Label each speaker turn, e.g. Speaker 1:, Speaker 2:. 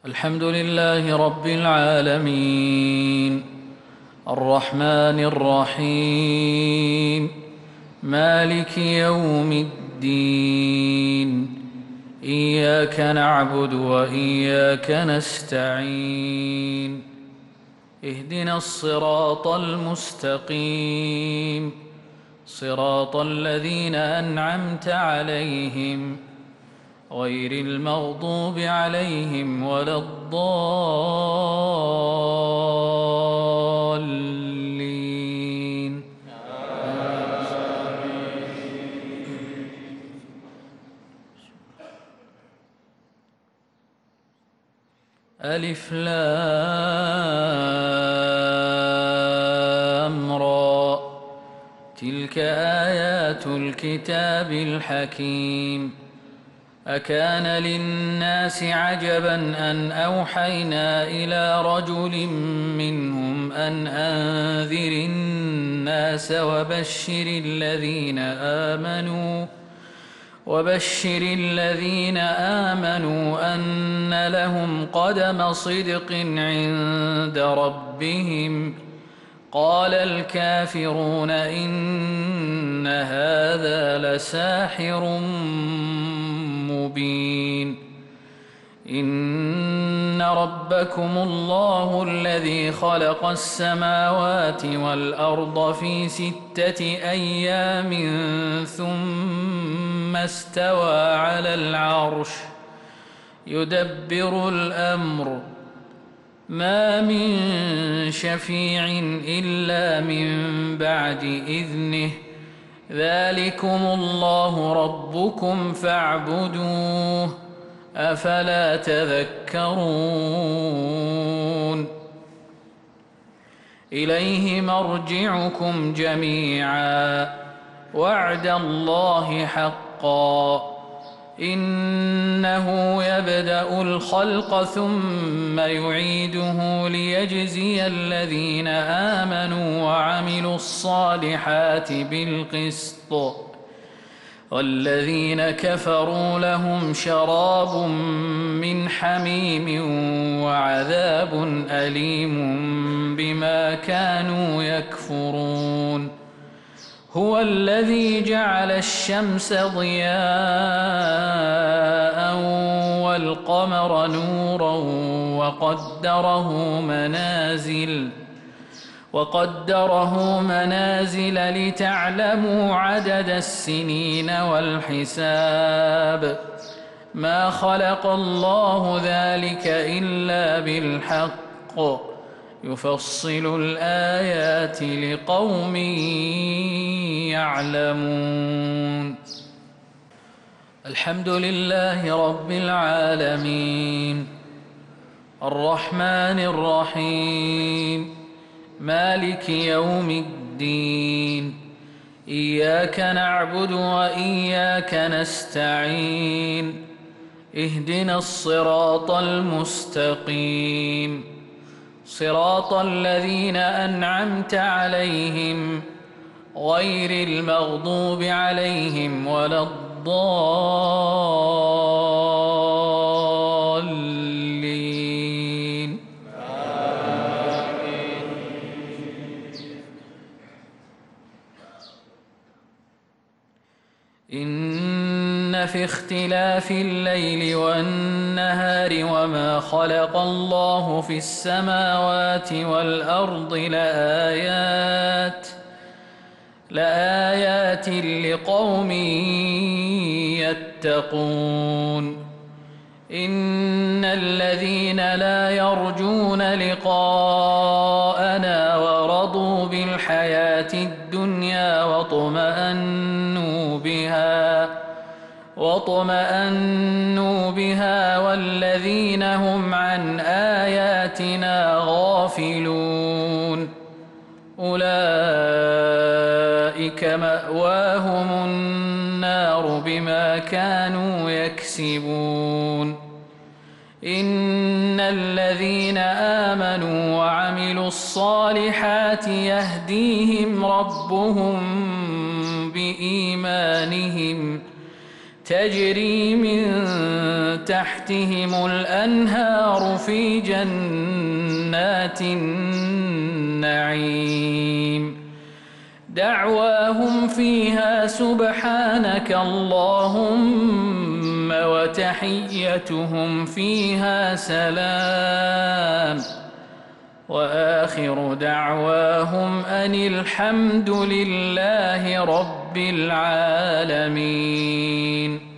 Speaker 1: الحمد لله رب العالمين الرحمن الرحيم مالك يوم الدين إياك نعبد وإياك نستعين اهدنا الصراط المستقيم صراط الذين أنعمت عليهم غير المغضوب عليهم ولا الضالين ألف لام را تلك آيات الكتاب الحكيم أكان للناس عجبا أن أوحينا إلى رجل منهم أن أنذر الناس وبشر الذين آمنوا أن لهم قدم صدق عند ربهم قال الكافرون إن هذا لساحر مبين إن ربكم الله الذي خلق السماوات والأرض في 6 أيام ثم استوى على العرش يدبر الأمر ما من شفيع إلا من بعد إذنه ذلكم الله ربكم فاعبدوه أفلا تذكرون إليه مرجعكم جميعا وعد الله حقا إنه يبدأ الخلق ثم يعيده ليجزي الذين آمنوا وعملوا الصالحات بالقسط والذين كفروا لهم شراب من حميم وعذاب أليم بما كانوا يكفرون هو الذي جعل الشمس ضياء والقمر نورا وقدره منازل لتعلموا عدد السنين والحساب ما خلق الله ذلك إلا بالحق يفصل الآيات لقوم يعلمون الحمد لله رب العالمين الرحمن الرحيم مالك يوم الدين إياك نعبد وإياك نستعين اهدنا الصراط المستقيم صراط الذين أنعمت عليهم غير المغضوب عليهم ولا الضالين إن في اختلاف الليل والنهار وما خلق الله في السماوات والأرض لآيات لقوم يتقون إن الذين لا يرجون لقاءنا ورضوا بالحياة الدنيا واطمأنوا بها والذين هم عن آياتنا غافلون أولئك مأواهم النار بما كانوا يكسبون إن الذين آمنوا وعملوا الصالحات يهديهم ربهم تجري من تحتهم الأنهار في جنات النعيم دعواهم فيها سبحانك اللهم وتحيتهم فيها سلام وآخر دعواهم أن الحمد لله رب العالمين.